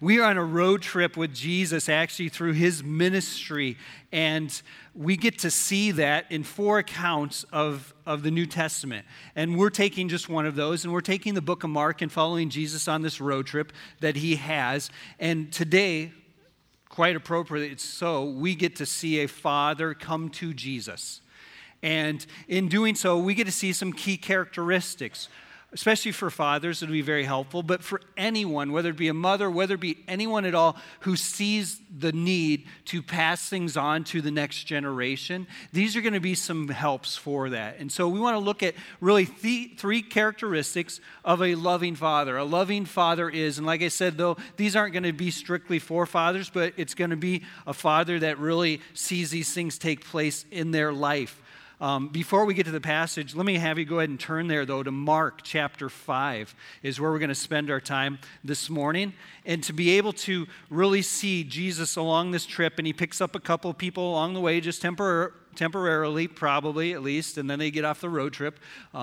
We are on a road trip with Jesus, actually, through his ministry, and we get to see that in 4 accounts of the New Testament. And we're taking just one of those, and we're taking the book of Mark and following Jesus on this road trip that he has. And today, quite appropriately so, we get to see a father come to Jesus. And in doing so, we get to see some key characteristics. Especially for fathers, it'll be very helpful, but for anyone, whether it be a mother, whether it be anyone at all who sees the need to pass things on to the next generation, these are going to be some helps for that. And so we want to look at really 3 characteristics of a loving father. A loving father is, and like I said, though, these aren't going to be strictly for fathers, but it's going to be a father that really sees these things take place in their life. Before we get to the passage, let me have you go ahead and turn there, though, to Mark chapter 5 is where we're going to spend our time this morning. And to be able to really see Jesus along this trip, and he picks up a couple of people along the way, just temporarily, probably at least, and then they get off the road trip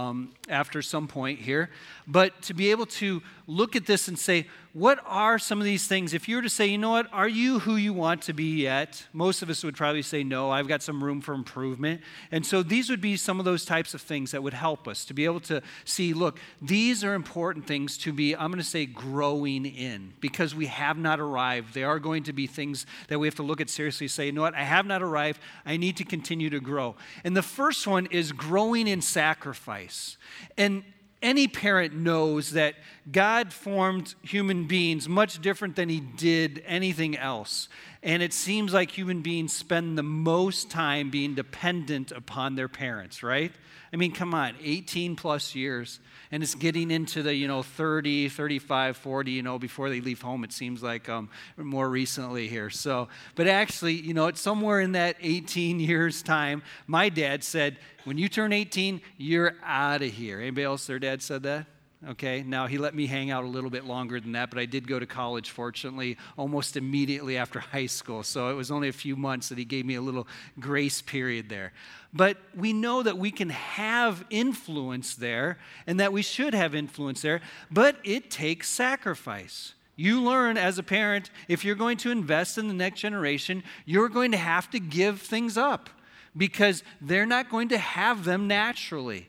after some point here. But to be able to look at this and say, what are some of these things? If you were to say, you know what, are you who you want to be yet? Most of us would probably say, no, I've got some room for improvement. And so these would be some of those types of things that would help us to be able to see, look, these are important things to be, I'm going to say, growing in, because we have not arrived. They are going to be things that we have to look at seriously, say, you know what, I have not arrived. I need to continue to grow. And the first one is growing in sacrifice. And any parent knows that God formed human beings much different than he did anything else. And it seems like human beings spend the most time being dependent upon their parents, right? I mean, come on, 18 plus years. And it's getting into the, 30, 35, 40, before they leave home, it seems like more recently here. So, but actually, it's somewhere in that 18 years time. My dad said, when you turn 18, you're out of here. Anybody else, their dad said that? Okay, now he let me hang out a little bit longer than that, but I did go to college, fortunately, almost immediately after high school. So it was only a few months that he gave me a little grace period there. But we know that we can have influence there and that we should have influence there, but it takes sacrifice. You learn as a parent, if you're going to invest in the next generation, you're going to have to give things up because they're not going to have them naturally.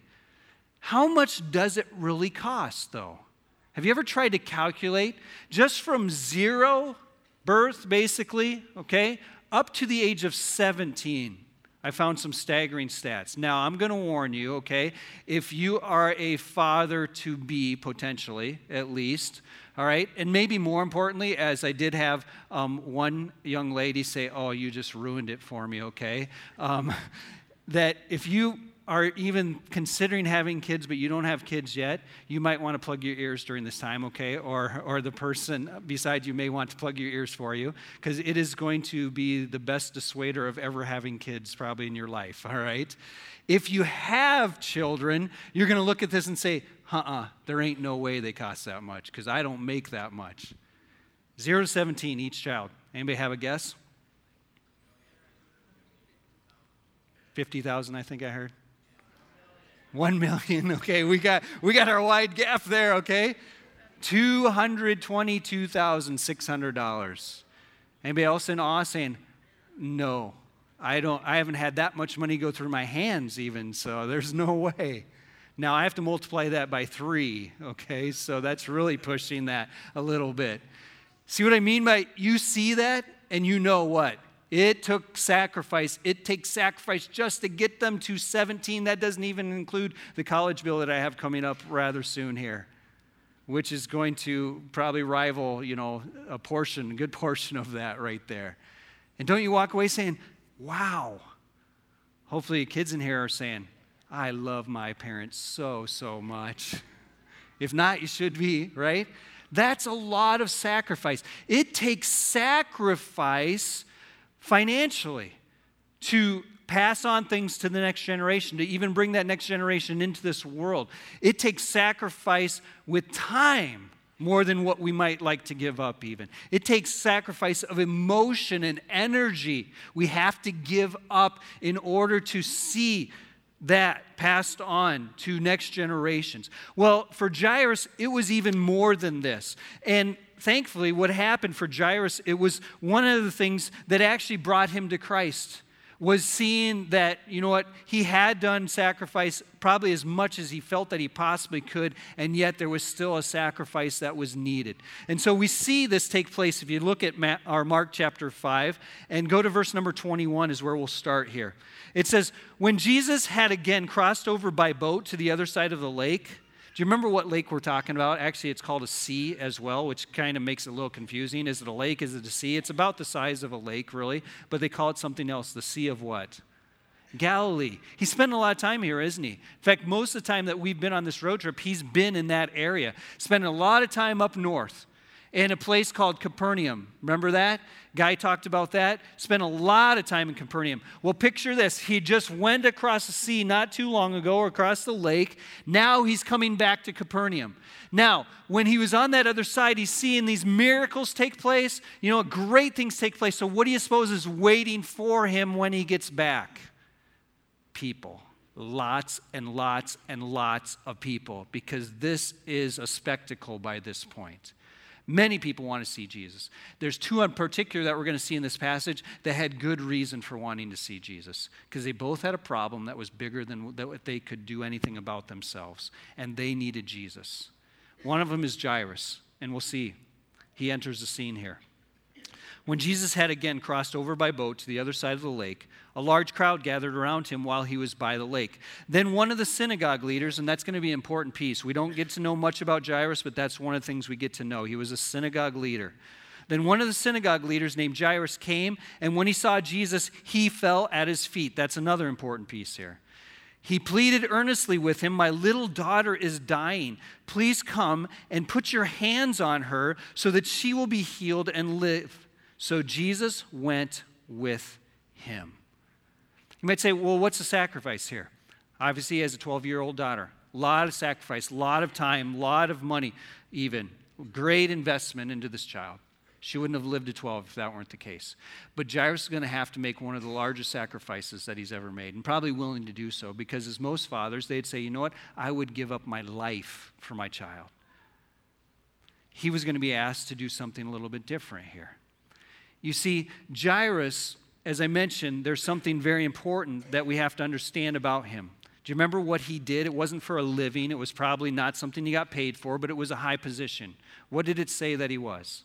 How much does it really cost, though? Have you ever tried to calculate just from 0 birth, basically, okay, up to the age of 17? I found some staggering stats. Now, I'm going to warn you, okay, if you are a father-to-be, potentially, at least, all right, and maybe more importantly, as I did have one young lady say, oh, you just ruined it for me, okay, that if you are even considering having kids, but you don't have kids yet, you might want to plug your ears during this time, okay? Or the person beside you may want to plug your ears for you, because it is going to be the best dissuader of ever having kids probably in your life, all right? If you have children, you're going to look at this and say, there ain't no way they cost that much, because I don't make that much. 0 to 17, each child. Anybody have a guess? 50,000, I think I heard. 1 million, okay, we got our wide gap there, okay? $222,600. Anybody else in awe saying, no, I haven't had that much money go through my hands even, so there's no way. Now I have to multiply that by 3, okay? So that's really pushing that a little bit. See what I mean by you see that and you know what? It took sacrifice. It takes sacrifice just to get them to 17. That doesn't even include the college bill that I have coming up rather soon here, which is going to probably rival, a good portion of that right there. And don't you walk away saying, wow. Hopefully kids in here are saying, I love my parents so, so much. If not, you should be, right? That's a lot of sacrifice. It takes sacrifice financially to pass on things to the next generation, to even bring that next generation into this world. It takes sacrifice with time more than what we might like to give up even. It takes sacrifice of emotion and energy we have to give up in order to see that passed on to next generations. Well, for Jairus, it was even more than this. And thankfully, what happened for Jairus, it was one of the things that actually brought him to Christ, was seeing that, you know what, he had done sacrifice probably as much as he felt that he possibly could, and yet there was still a sacrifice that was needed. And so we see this take place. If you look at our Mark chapter 5 and go to verse number 21 is where we'll start here. It says, when Jesus had again crossed over by boat to the other side of the lake. Do you remember what lake we're talking about? Actually, it's called a sea as well, which kind of makes it a little confusing. Is it a lake? Is it a sea? It's about the size of a lake, really, but they call it something else, the Sea of what? Galilee. He's spending a lot of time here, isn't he? In fact, most of the time that we've been on this road trip, he's been in that area, spending a lot of time up north in a place called Capernaum. Remember that? Guy talked about that. Spent a lot of time in Capernaum. Well, picture this. He just went across the sea not too long ago, or across the lake. Now he's coming back to Capernaum. Now, when he was on that other side, he's seeing these miracles take place. You know, great things take place. So what do you suppose is waiting for him when he gets back? People. Lots and lots and lots of people, because this is a spectacle by this point. Many people want to see Jesus. There's two in particular that we're going to see in this passage that had good reason for wanting to see Jesus, because they both had a problem that was bigger than that they could do anything about themselves, and they needed Jesus. One of them is Jairus, and we'll see. He enters the scene here. When Jesus had again crossed over by boat to the other side of the lake, a large crowd gathered around him while he was by the lake. Then one of the synagogue leaders, and that's going to be an important piece. We don't get to know much about Jairus, but that's one of the things we get to know. He was a synagogue leader. Then one of the synagogue leaders named Jairus came, and when he saw Jesus, he fell at his feet. That's another important piece here. He pleaded earnestly with him, "My little daughter is dying. Please come and put your hands on her so that she will be healed and live." So Jesus went with him. You might say, well, what's the sacrifice here? Obviously, he has a 12-year-old daughter. A lot of sacrifice, a lot of time, a lot of money even. Great investment into this child. She wouldn't have lived to 12 if that weren't the case. But Jairus is going to have to make one of the largest sacrifices that he's ever made, and probably willing to do so, because as most fathers, they'd say, you know what, I would give up my life for my child. He was going to be asked to do something a little bit different here. You see, Jairus, as I mentioned, there's something very important that we have to understand about him. Do you remember what he did? It wasn't for a living. It was probably not something he got paid for, but it was a high position. What did it say that he was?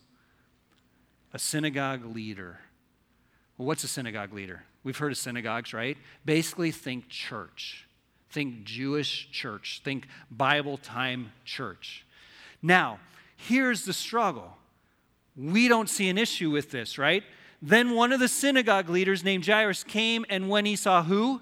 A synagogue leader. Well, what's a synagogue leader? We've heard of synagogues, right? Basically, think church. Think Jewish church. Think Bible time church. Now, here's the struggle. We don't see an issue with this, right? Then one of the synagogue leaders named Jairus came, and when he saw who?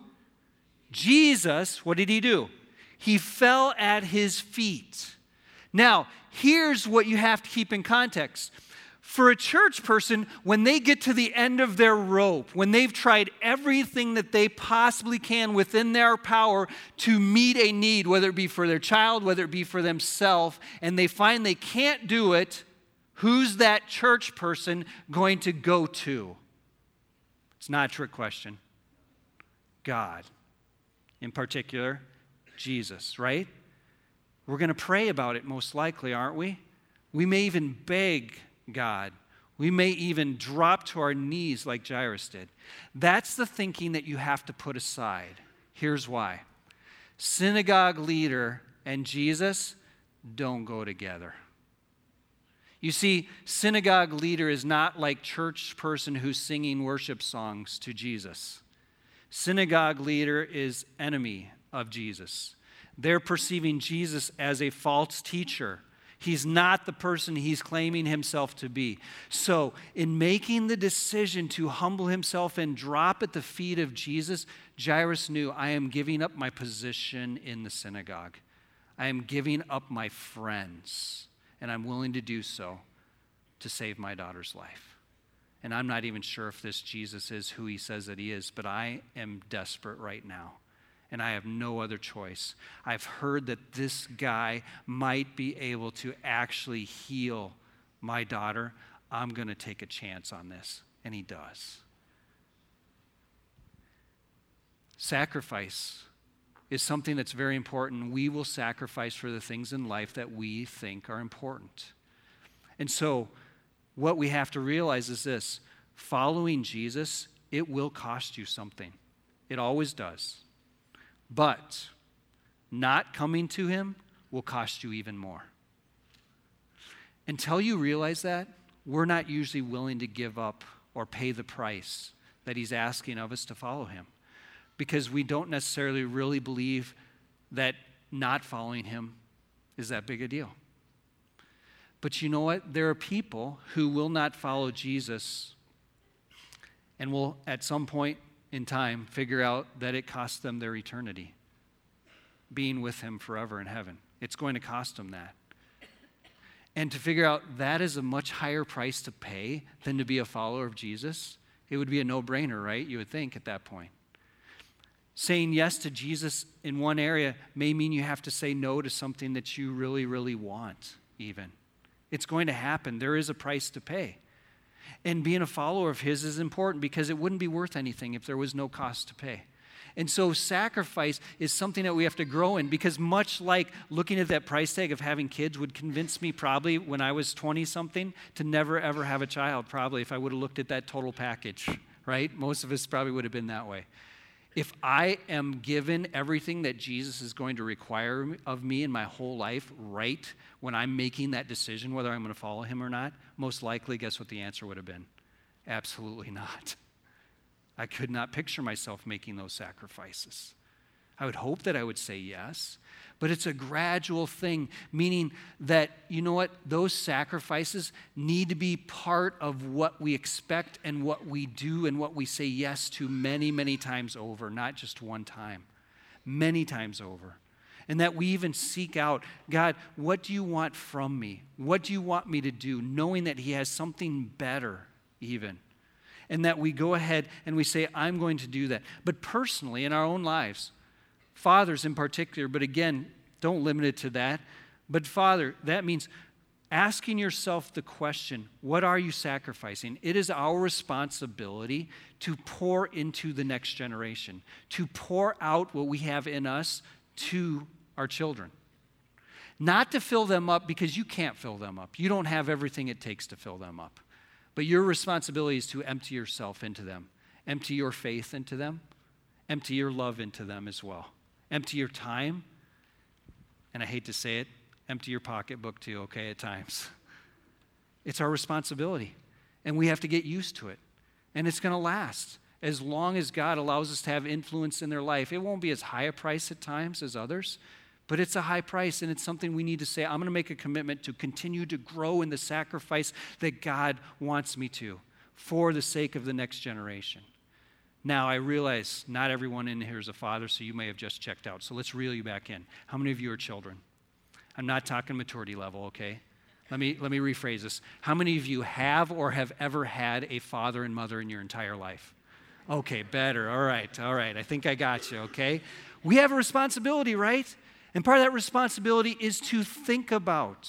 Jesus, what did he do? He fell at his feet. Now, here's what you have to keep in context. For a church person, when they get to the end of their rope, when they've tried everything that they possibly can within their power to meet a need, whether it be for their child, whether it be for themselves, and they find they can't do it, who's that church person going to go to? It's not a trick question. God. In particular, Jesus, right? We're going to pray about it most likely, aren't we? We may even beg God. We may even drop to our knees like Jairus did. That's the thinking that you have to put aside. Here's why. Synagogue leader and Jesus don't go together. You see, synagogue leader is not like church person who's singing worship songs to Jesus. Synagogue leader is enemy of Jesus. They're perceiving Jesus as a false teacher. He's not the person he's claiming himself to be. So, in making the decision to humble himself and drop at the feet of Jesus, Jairus knew, I am giving up my position in the synagogue. I am giving up my friends. And I'm willing to do so to save my daughter's life. And I'm not even sure if this Jesus is who he says that he is, but I am desperate right now. And I have no other choice. I've heard that this guy might be able to actually heal my daughter. I'm going to take a chance on this. And he does. Sacrifice is something that's very important. We will sacrifice for the things in life that we think are important. And so what we have to realize is this: following Jesus, it will cost you something. It always does. But not coming to him will cost you even more. Until you realize that, we're not usually willing to give up or pay the price that he's asking of us to follow him, because we don't necessarily really believe that not following him is that big a deal. But you know what? There are people who will not follow Jesus and will, at some point in time, figure out that it costs them their eternity, being with him forever in heaven. It's going to cost them that. And to figure out that is a much higher price to pay than to be a follower of Jesus, it would be a no-brainer, right? You would think at that point. Saying yes to Jesus in one area may mean you have to say no to something that you really, really want, even. It's going to happen. There is a price to pay. And being a follower of his is important because it wouldn't be worth anything if there was no cost to pay. And so sacrifice is something that we have to grow in, because much like looking at that price tag of having kids would convince me probably when I was 20-something to never, ever have a child, probably, if I would have looked at that total package, right? Most of us probably would have been that way. If I am given everything that Jesus is going to require of me in my whole life right when I'm making that decision whether I'm going to follow him or not, most likely, guess what the answer would have been? Absolutely not. I could not picture myself making those sacrifices. I would hope that I would say yes, but it's a gradual thing, meaning that, you know what, those sacrifices need to be part of what we expect and what we do and what we say yes to many, many times over, not just one time, many times over. And that we even seek out, God, what do you want from me? What do you want me to do? Knowing that he has something better even. And that we go ahead and we say, I'm going to do that. But personally, in our own lives, fathers in particular, but again, don't limit it to that. But father, that means asking yourself the question, what are you sacrificing? It is our responsibility to pour into the next generation, to pour out what we have in us to our children. Not to fill them up, because you can't fill them up. You don't have everything it takes to fill them up. But your responsibility is to empty yourself into them, empty your faith into them, empty your love into them as well. Empty your time, and I hate to say it, empty your pocketbook too, okay, at times. It's our responsibility, and we have to get used to it. And it's going to last as long as God allows us to have influence in their life. It won't be as high a price at times as others, but it's a high price, and it's something we need to say, I'm going to make a commitment to continue to grow in the sacrifice that God wants me to for the sake of the next generation. Now, I realize not everyone in here is a father, so you may have just checked out. So let's reel you back in. How many of you are children? I'm not talking maturity level, okay? Let me rephrase this. How many of you have or have ever had a father and mother in your entire life? Okay, better. All right. I think I got you, okay? We have a responsibility, right? And part of that responsibility is to think about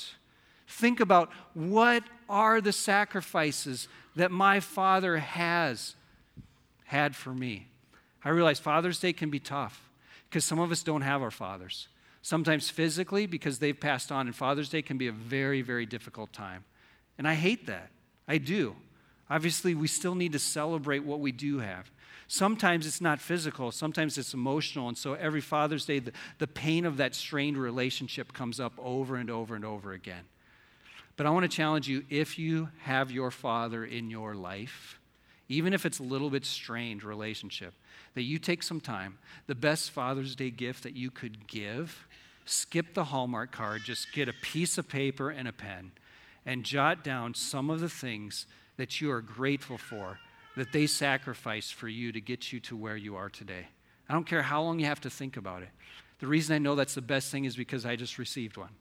what are the sacrifices that my father has had for me. I realize Father's Day can be tough because some of us don't have our fathers. Sometimes physically because they've passed on, and Father's Day can be a very, very difficult time. And I hate that. I do. Obviously, we still need to celebrate what we do have. Sometimes it's not physical, sometimes it's emotional, and so every Father's Day, the pain of that strained relationship comes up over and over and over again. But I want to challenge you, if you have your father in your life, even if it's a little bit strained relationship, that you take some time, the best Father's Day gift that you could give, skip the Hallmark card, just get a piece of paper and a pen, and jot down some of the things that you are grateful for, that they sacrificed for you to get you to where you are today. I don't care how long you have to think about it. The reason I know that's the best thing is because I just received one.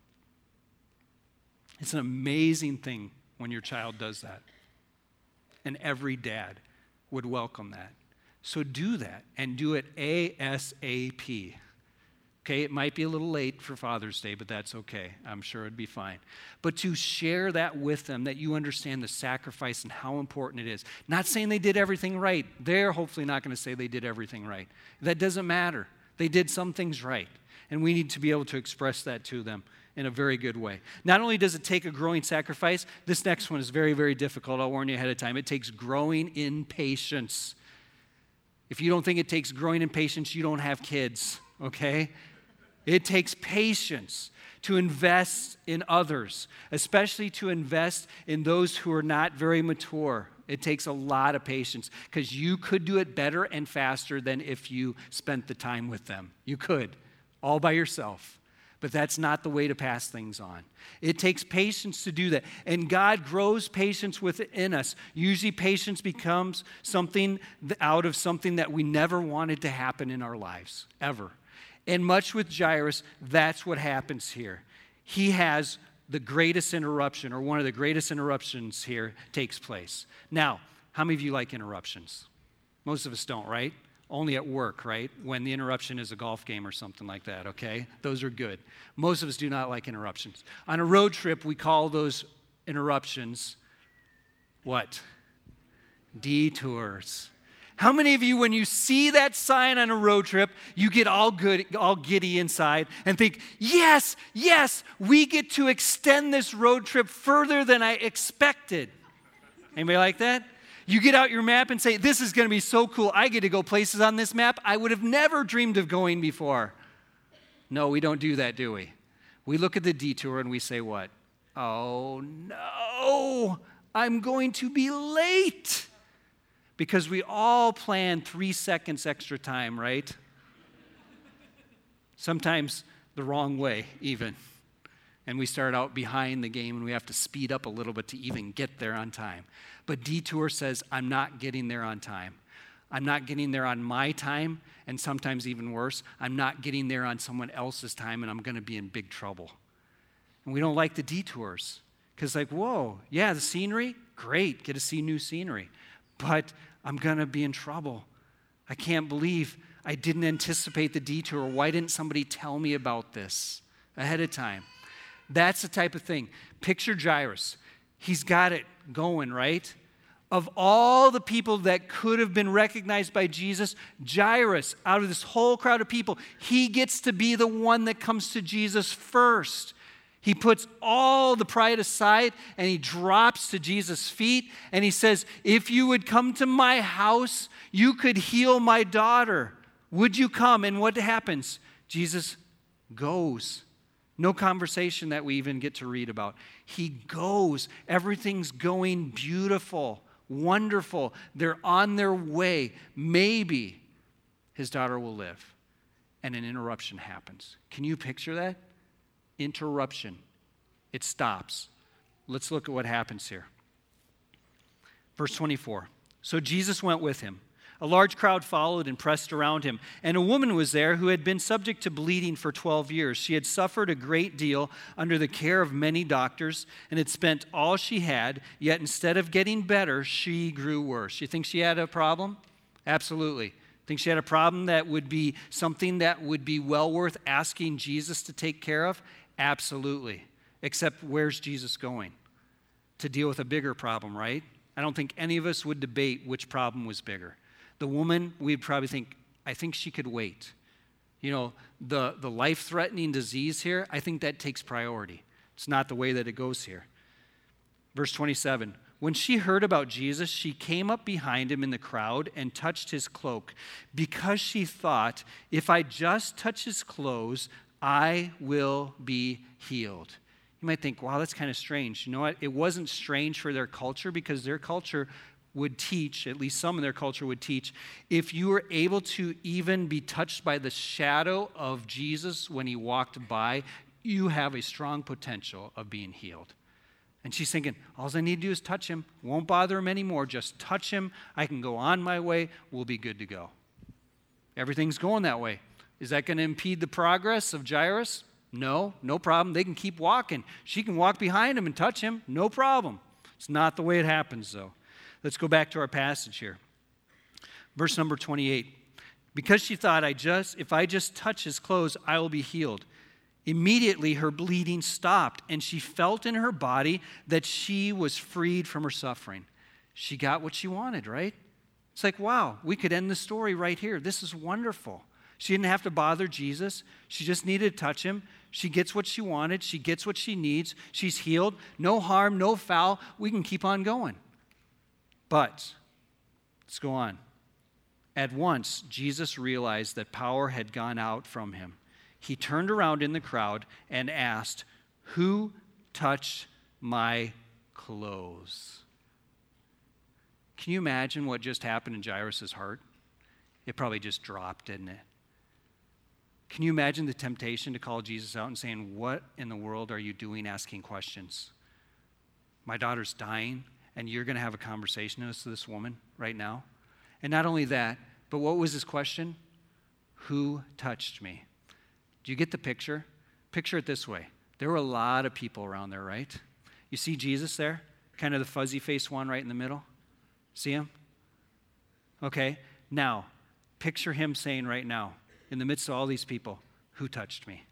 It's an amazing thing when your child does that. And every dad would welcome that. So do that, and do it ASAP. Okay, it might be a little late for Father's Day, but that's okay. I'm sure it'd be fine. But to share that with them, that you understand the sacrifice and how important it is. Not saying they did everything right. They're hopefully not going to say they did everything right. That doesn't matter. They did some things right. And we need to be able to express that to them in a very good way. Not only does it take a growing sacrifice, this next one is very, very difficult. I'll warn you ahead of time. It takes growing in patience. If you don't think it takes growing in patience, you don't have kids, okay? It takes patience to invest in others, especially to invest in those who are not very mature. It takes a lot of patience because you could do it better and faster than if you spent the time with them. You could, all by yourself. But that's not the way to pass things on. It takes patience to do that. And God grows patience within us. Usually patience becomes something out of something that we never wanted to happen in our lives, ever. And much with Jairus, that's what happens here. He has the greatest interruption, or one of the greatest interruptions here takes place. Now, how many of you like interruptions? Most of us don't, right? Only at work, right? When the interruption is a golf game or something like that, okay? Those are good. Most of us do not like interruptions. On a road trip, we call those interruptions what? Detours. How many of you, when you see that sign on a road trip, you get all giddy inside and think, yes, we get to extend this road trip further than I expected? Anybody like that? You get out your map and say, this is going to be so cool. I get to go places on this map I would have never dreamed of going before. No, we don't do that, do we? We look at the detour and we say what? Oh, no, I'm going to be late. Because we all plan 3 seconds extra time, right? Sometimes the wrong way, even. And we start out behind the game and we have to speed up a little bit to even get there on time. But detour says, I'm not getting there on time. I'm not getting there on my time, and sometimes even worse, I'm not getting there on someone else's time, and I'm going to be in big trouble. And we don't like the detours. Because whoa, yeah, the scenery, great, get to see new scenery. But I'm going to be in trouble. I can't believe I didn't anticipate the detour. Why didn't somebody tell me about this ahead of time? That's the type of thing. Picture Jairus. He's got it going, right? Of all the people that could have been recognized by Jesus, Jairus, out of this whole crowd of people, he gets to be the one that comes to Jesus first. He puts all the pride aside and he drops to Jesus' feet and he says, if you would come to my house, you could heal my daughter. Would you come? And what happens? Jesus goes. No conversation that we even get to read about. He goes. Everything's going beautiful, wonderful. They're on their way. Maybe his daughter will live. And an interruption happens. Can you picture that? Interruption. It stops. Let's look at what happens here. Verse 24. So Jesus went with him. A large crowd followed and pressed around him. And a woman was there who had been subject to bleeding for 12 years. She had suffered a great deal under the care of many doctors and had spent all she had, yet instead of getting better, she grew worse. You think she had a problem? Absolutely. Think she had a problem that would be something that would be well worth asking Jesus to take care of? Absolutely. Except where's Jesus going? To deal with a bigger problem, right? I don't think any of us would debate which problem was bigger. The woman, we'd probably think, I think she could wait. You know, the life-threatening disease here, I think that takes priority. It's not the way that it goes here. Verse 27, when she heard about Jesus, she came up behind him in the crowd and touched his cloak because she thought, if I just touch his clothes, I will be healed. You might think, wow, that's kind of strange. You know what? It wasn't strange for their culture because their culture would teach, at least some of their culture would teach, if you were able to even be touched by the shadow of Jesus when he walked by, you have a strong potential of being healed. And she's thinking, all I need to do is touch him. Won't bother him anymore. Just touch him. I can go on my way. We'll be good to go. Everything's going that way. Is that going to impede the progress of Jairus? No problem. They can keep walking. She can walk behind him and touch him. No problem. It's not the way it happens, though. Let's go back to our passage here. Verse number 28. Because she thought, if I just touch his clothes, I will be healed. Immediately her bleeding stopped, and she felt in her body that she was freed from her suffering. She got what she wanted, right? It's like, wow, we could end the story right here. This is wonderful. She didn't have to bother Jesus. She just needed to touch him. She gets what she wanted. She gets what she needs. She's healed. No harm, no foul. We can keep on going. But let's go on. At once, Jesus realized that power had gone out from him. He turned around in the crowd and asked, "Who touched my clothes?" Can you imagine what just happened in Jairus' heart? It probably just dropped, didn't it? Can you imagine the temptation to call Jesus out and saying, "What in the world are you doing asking questions? My daughter's dying, and you're going to have a conversation with this woman right now?" And not only that, but what was his question? Who touched me? Do you get the picture? Picture it this way. There were a lot of people around there, right? You see Jesus there? Kind of the fuzzy-faced one right in the middle? See him? Okay. Now, picture him saying right now, in the midst of all these people, "Who touched me?"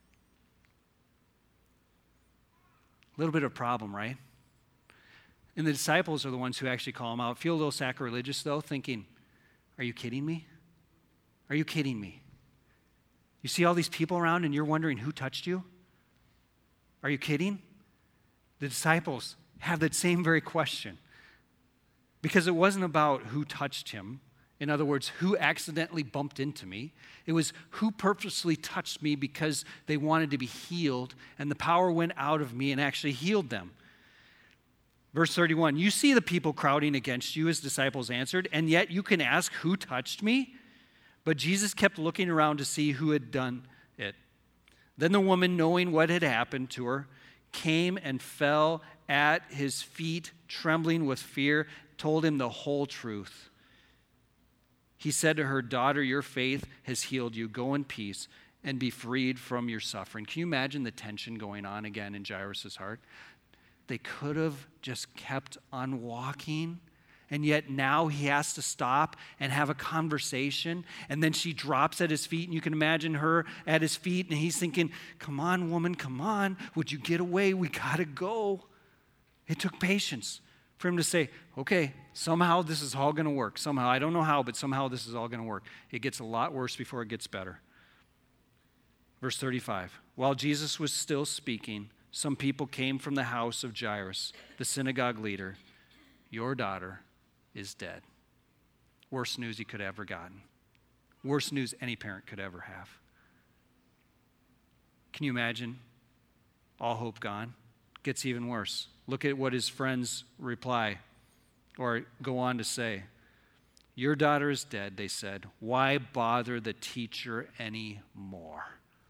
A little bit of a problem, right? And the disciples are the ones who actually call him out. Feel a little sacrilegious, though, thinking, "Are you kidding me? Are you kidding me? You see all these people around and you're wondering who touched you? Are you kidding?" The disciples have that same very question. Because it wasn't about who touched him. In other words, who accidentally bumped into me. It was who purposely touched me because they wanted to be healed, and the power went out of me and actually healed them. Verse 31, "You see the people crowding against you," his disciples answered, "and yet you can ask, 'Who touched me?'" But Jesus kept looking around to see who had done it. Then the woman, knowing what had happened to her, came and fell at his feet, trembling with fear, told him the whole truth. He said to her, "Daughter, your faith has healed you. Go in peace and be freed from your suffering." Can you imagine the tension going on again in Jairus' heart? They could have just kept on walking, and yet now he has to stop and have a conversation, and then she drops at his feet, and you can imagine her at his feet, and he's thinking, "Come on, woman, come on. Would you get away? We got to go." It took patience for him to say, "Okay, somehow this is all going to work. Somehow, I don't know how, but somehow this is all going to work." It gets a lot worse before it gets better. Verse 35, while Jesus was still speaking, some people came from the house of Jairus, the synagogue leader. "Your daughter is dead." Worst news he could have ever gotten. Worst news any parent could ever have. Can you imagine? All hope gone. Gets even worse. Look at what his friends reply or go on to say. "Your daughter is dead," they said. "Why bother the teacher anymore?"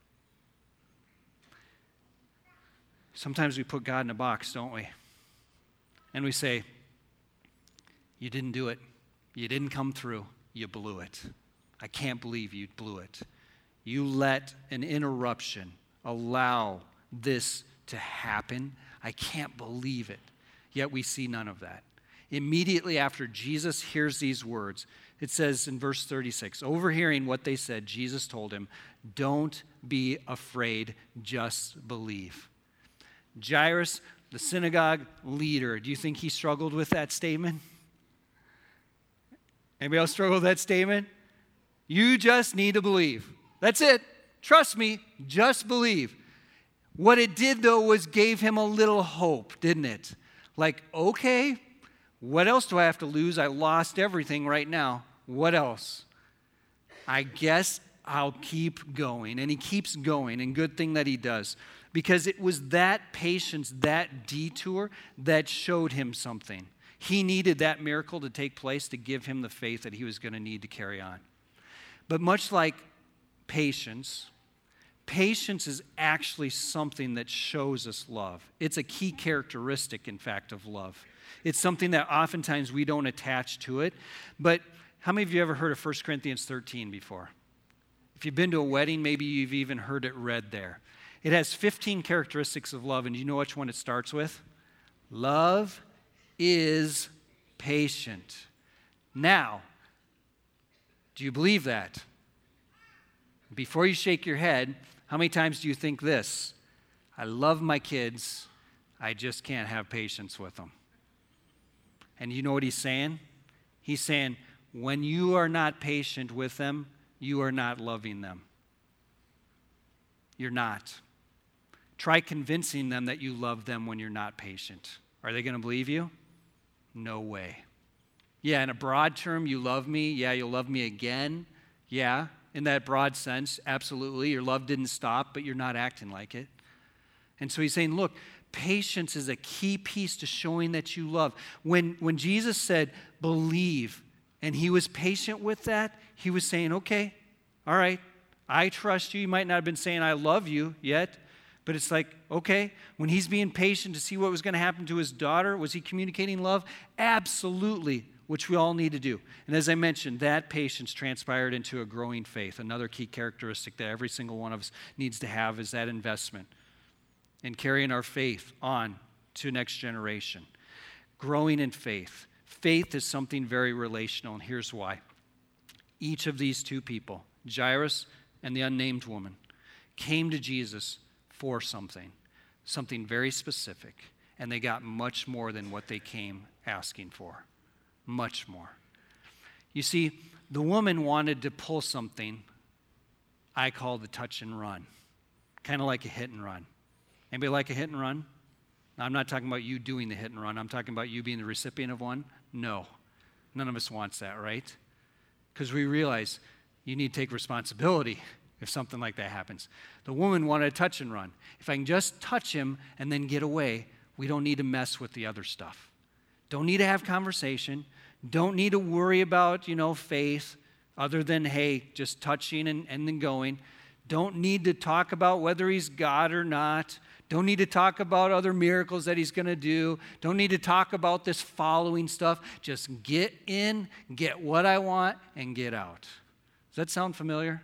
Sometimes we put God in a box, don't we? And we say, "You didn't do it. You didn't come through. You blew it. I can't believe you blew it. You let an interruption allow this to happen. I can't believe it." Yet we see none of that. Immediately after Jesus hears these words, it says in verse 36, overhearing what they said, Jesus told him, "Don't be afraid, just believe." Jairus, the synagogue leader, do you think he struggled with that statement? Anybody else struggle with that statement? You just need to believe. That's it. Trust me, just believe. What it did, though, was gave him a little hope, didn't it? Like, okay, what else do I have to lose? I lost everything right now. What else? I guess I'll keep going. And he keeps going, and good thing that he does. Because it was that patience, that detour, that showed him something. He needed that miracle to take place to give him the faith that he was going to need to carry on. But much like patience is actually something that shows us love. It's a key characteristic, in fact, of love. It's something that oftentimes we don't attach to it. But how many of you ever heard of 1 Corinthians 13 before? If you've been to a wedding, maybe you've even heard it read there. It has 15 characteristics of love, and do you know which one it starts with? Love is patient. Now, do you believe that? Before you shake your head, how many times do you think this? I love my kids, I just can't have patience with them. And you know what he's saying? He's saying, when you are not patient with them, you are not loving them. You're not. Try convincing them that you love them when you're not patient. Are they going to believe you? No way. Yeah, in a broad term, you love me. Yeah, you'll love me again. Yeah, in that broad sense, absolutely. Your love didn't stop, but you're not acting like it. And so he's saying, look, patience is a key piece to showing that you love. When Jesus said, believe, and he was patient with that, he was saying, okay, all right, I trust you. You might not have been saying I love you yet, but it's like, okay, when he's being patient to see what was going to happen to his daughter, was he communicating love? Absolutely, which we all need to do. And as I mentioned, that patience transpired into a growing faith. Another key characteristic that every single one of us needs to have is that investment in carrying our faith on to the next generation. Growing in faith. Faith is something very relational, and here's why. Each of these two people, Jairus and the unnamed woman, came to Jesus for something very specific, and they got much more than what they came asking for. Much more. You see, the woman wanted to pull something I call the touch and run, kind of like a hit and run. Anybody like a hit and run? Now, I'm not talking about you doing the hit and run. I'm talking about you being the recipient of one. No, none of us wants that, right? Because we realize you need to take responsibility if something like that happens. The woman wanted a touch and run. If I can just touch him and then get away, we don't need to mess with the other stuff. Don't need to have conversation. Don't need to worry about, faith other than, hey, just touching and then going. Don't need to talk about whether he's God or not. Don't need to talk about other miracles that he's going to do. Don't need to talk about this following stuff. Just get in, get what I want, and get out. Does that sound familiar?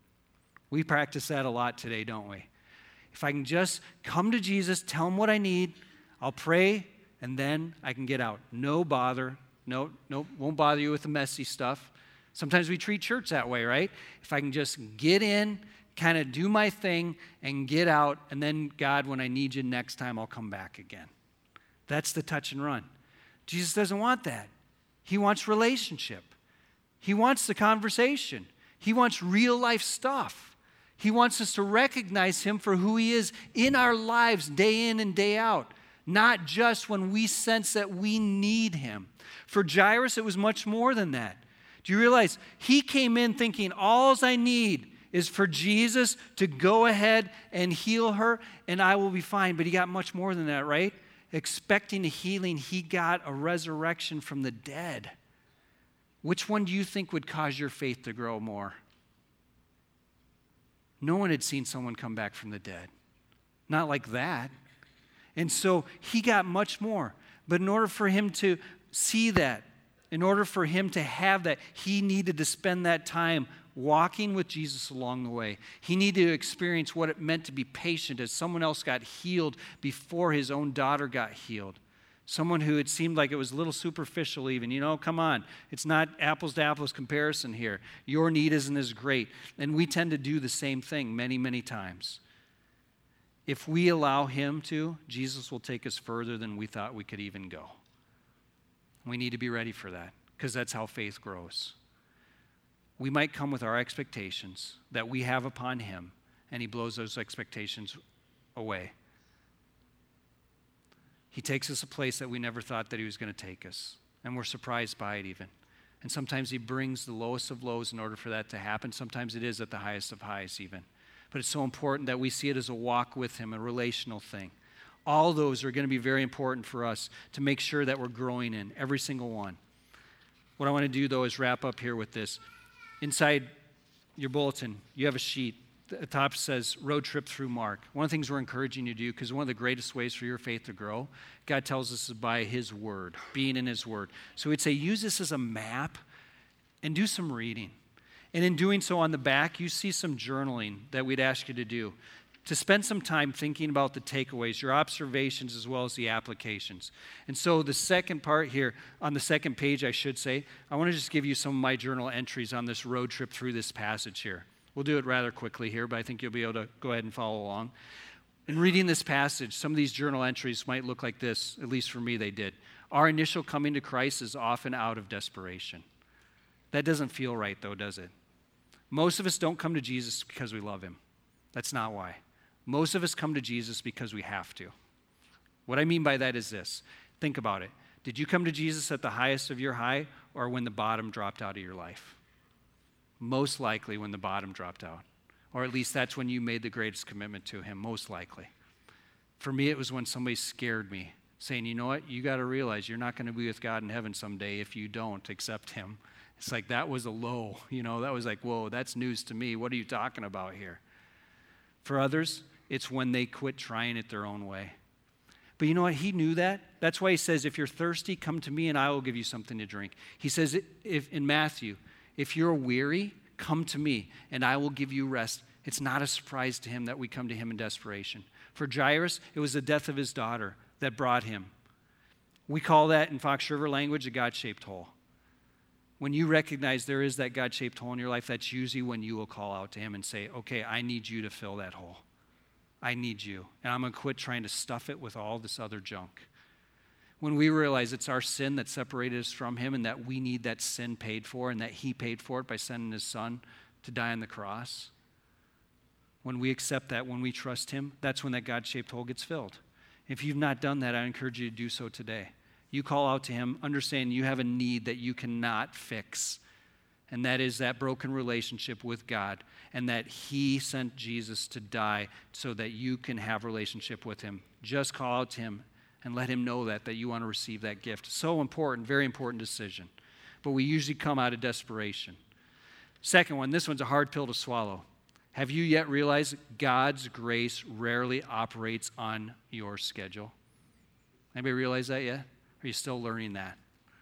We practice that a lot today, don't we? If I can just come to Jesus, tell him what I need, I'll pray, and then I can get out. No bother. No, won't bother you with the messy stuff. Sometimes we treat church that way, right? If I can just get in, kind of do my thing, and get out, and then, God, when I need you next time, I'll come back again. That's the touch and run. Jesus doesn't want that. He wants relationship. He wants the conversation. He wants real life stuff. He wants us to recognize him for who he is in our lives day in and day out, not just when we sense that we need him. For Jairus, it was much more than that. Do you realize he came in thinking, all I need is for Jesus to go ahead and heal her, and I will be fine. But he got much more than that, right? Expecting a healing, he got a resurrection from the dead. Which one do you think would cause your faith to grow more? No one had seen someone come back from the dead. Not like that. And so he got much more. But in order for him to see that, in order for him to have that, he needed to spend that time walking with Jesus along the way. He needed to experience what it meant to be patient as someone else got healed before his own daughter got healed. Someone who it seemed like it was a little superficial even. Come on. It's not apples to apples comparison here. Your need isn't as great. And we tend to do the same thing many, many times. If we allow him to, Jesus will take us further than we thought we could even go. We need to be ready for that because that's how faith grows. We might come with our expectations that we have upon him, and he blows those expectations away. He takes us a place that we never thought that he was going to take us, and we're surprised by it even. And sometimes he brings the lowest of lows in order for that to happen. Sometimes it is at the highest of highs even. But it's so important that we see it as a walk with him, a relational thing. All those are going to be very important for us to make sure that we're growing in, every single one. What I want to do, though, is wrap up here with this. Inside your bulletin, you have a sheet. At the top says road trip through Mark. One of the things we're encouraging you to do, because one of the greatest ways for your faith to grow, God tells us is by his word, being in his word. So we'd say use this as a map and do some reading. And in doing so, on the back, you see some journaling that we'd ask you to do, to spend some time thinking about the takeaways, your observations, as well as the applications. And so the second part here, on the second page, I should say, I want to just give you some of my journal entries on this road trip through this passage here. We'll do it rather quickly here, but I think you'll be able to go ahead and follow along. In reading this passage, some of these journal entries might look like this, at least for me they did. Our initial coming to Christ is often out of desperation. That doesn't feel right, though, does it? Most of us don't come to Jesus because we love him. That's not why. Most of us come to Jesus because we have to. What I mean by that is this. Think about it. Did you come to Jesus at the highest of your high or when the bottom dropped out of your life? Most likely when the bottom dropped out. Or at least that's when you made the greatest commitment to him, most likely. For me, it was when somebody scared me, saying, you know what, you got to realize you're not going to be with God in heaven someday if you don't accept him. It's like that was a low, that was like, whoa, that's news to me. What are you talking about here? For others, it's when they quit trying it their own way. But you know what? He knew that. That's why he says, if you're thirsty, come to me and I will give you something to drink. He says in Matthew, if you're weary, come to me and I will give you rest. It's not a surprise to him that we come to him in desperation. For Jairus, it was the death of his daughter that brought him. We call that in Fox River language a God-shaped hole. When you recognize there is that God-shaped hole in your life, that's usually when you will call out to him and say, okay, I need you to fill that hole. I need you. And I'm going to quit trying to stuff it with all this other junk. When we realize it's our sin that separated us from him and that we need that sin paid for and that he paid for it by sending his son to die on the cross, when we accept that, when we trust him, that's when that God-shaped hole gets filled. If you've not done that, I encourage you to do so today. You call out to him, understand you have a need that you cannot fix, and that is that broken relationship with God, and that he sent Jesus to die so that you can have a relationship with him. Just call out to him and let him know that you want to receive that gift. So important, very important decision. But we usually come out of desperation. Second one, this one's a hard pill to swallow. Have you yet realized God's grace rarely operates on your schedule? Anybody realize that yet? Are you still learning that?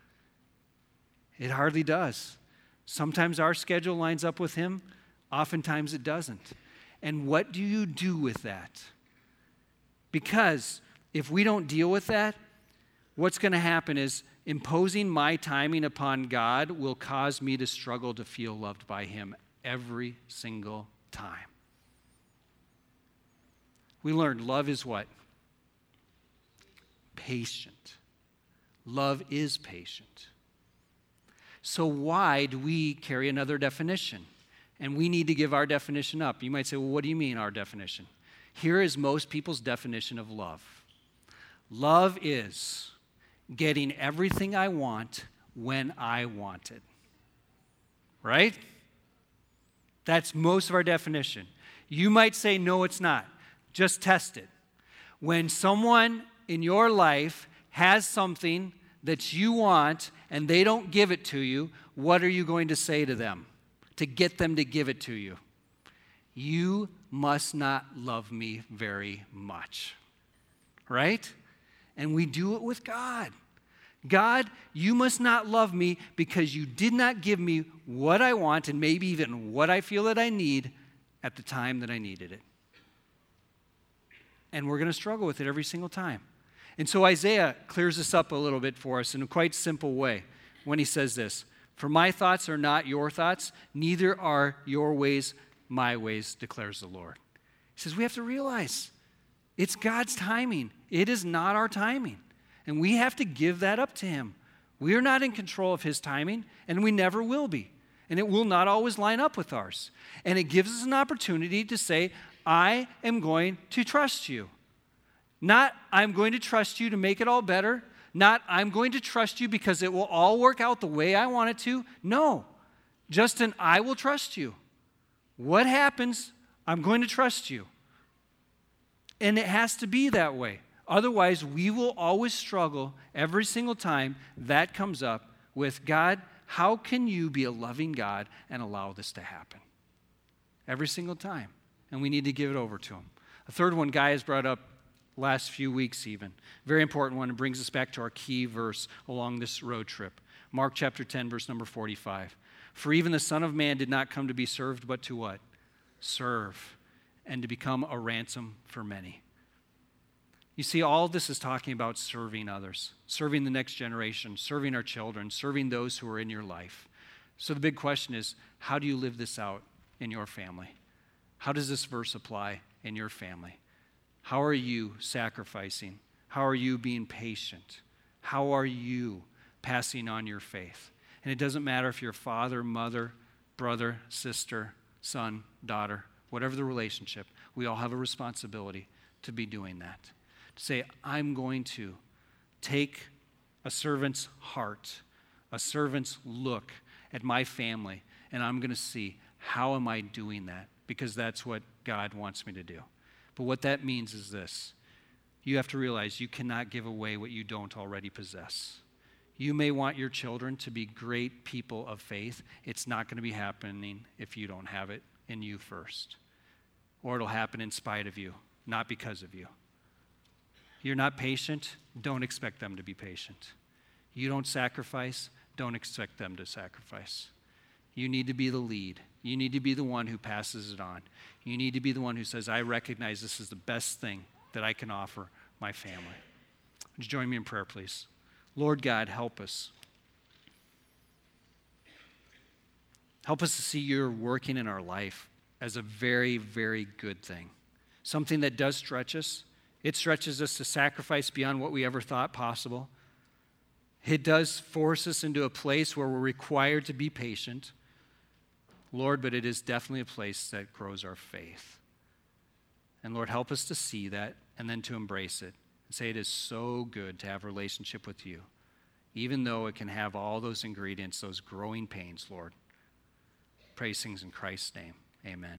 It hardly does. Sometimes our schedule lines up with him. Oftentimes it doesn't. And what do you do with that? Because if we don't deal with that, what's going to happen is imposing my timing upon God will cause me to struggle to feel loved by him every single time. We learned love is what? Patient. Love is patient. So why do we carry another definition? And we need to give our definition up. You might say, well, what do you mean our definition? Here is most people's definition of love. Love is getting everything I want when I want it. Right? That's most of our definition. You might say, no, it's not. Just test it. When someone in your life has something that you want and they don't give it to you, what are you going to say to them to get them to give it to you? You must not love me very much. Right? And we do it with God. God, you must not love me because you did not give me what I want and maybe even what I feel that I need at the time that I needed it. And we're going to struggle with it every single time. And so Isaiah clears this up a little bit for us in a quite simple way when he says this, for my thoughts are not your thoughts, neither are your ways my ways, declares the Lord. He says we have to realize it's God's timing. It is not our timing. And we have to give that up to him. We are not in control of his timing, and we never will be. And it will not always line up with ours. And it gives us an opportunity to say, I am going to trust you. Not, I'm going to trust you to make it all better. Not, I'm going to trust you because it will all work out the way I want it to. No, just an, I will trust you. What happens, I'm going to trust you. And it has to be that way. Otherwise, we will always struggle every single time that comes up with, God, how can you be a loving God and allow this to happen? Every single time. And we need to give it over to him. A third one Guy has brought up last few weeks even. Very important one. It brings us back to our key verse along this road trip. Mark chapter 10, verse number 45. For even the Son of Man did not come to be served, but to what? Serve. And to become a ransom for many. You see, all this is talking about serving others, serving the next generation, serving our children, serving those who are in your life. So the big question is, how do you live this out in your family? How does this verse apply in your family? How are you sacrificing? How are you being patient? How are you passing on your faith? And it doesn't matter if you're father, mother, brother, sister, son, daughter, whatever the relationship, we all have a responsibility to be doing that. To say, I'm going to take a servant's heart, a servant's look at my family, and I'm going to see, how am I doing that? Because that's what God wants me to do. But what that means is this. You have to realize you cannot give away what you don't already possess. You may want your children to be great people of faith. It's not going to be happening if you don't have it in you first. Or it'll happen in spite of you, not because of you. You're not patient, don't expect them to be patient. You don't sacrifice, don't expect them to sacrifice. You need to be the lead. You need to be the one who passes it on. You need to be the one who says, I recognize this is the best thing that I can offer my family. Would you join me in prayer, please? Lord God, help us. Help us to see your working in our life as a very, very good thing. Something that does stretch us. It stretches us to sacrifice beyond what we ever thought possible. It does force us into a place where we're required to be patient. Lord, but it is definitely a place that grows our faith. And Lord, help us to see that and then to embrace it and say it is so good to have a relationship with you, even though it can have all those ingredients, those growing pains, Lord. Praise things in Christ's name. Amen.